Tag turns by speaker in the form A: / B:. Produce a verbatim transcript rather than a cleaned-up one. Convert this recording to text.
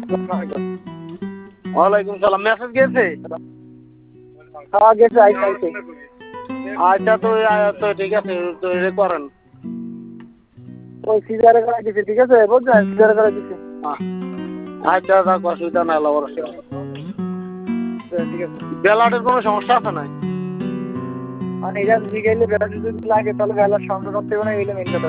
A: ওয়ালাইকুম সালাম। মেসেজ গেছে?
B: হ্যাঁ গেছে, আইসে আইসে।
A: আচ্ছা তো তো ঠিক আছে, তো এটা করেন।
B: ওই সিজারে করে দিছে, ঠিক আছে বুঝছেন, সিজারে করে দিছে।
A: আচ্ছা থাক, অসুবিধা নাই, আল্লাহ ভরসা।
B: ঠিক আছে।
A: বেলাটের কোনো সমস্যা আছে নাই?
B: আর এটা জিগাইলে বেলা যদি লাগে তাহলে বেলার সংখ্যা করতে হবে না, এইটা মেন কথা।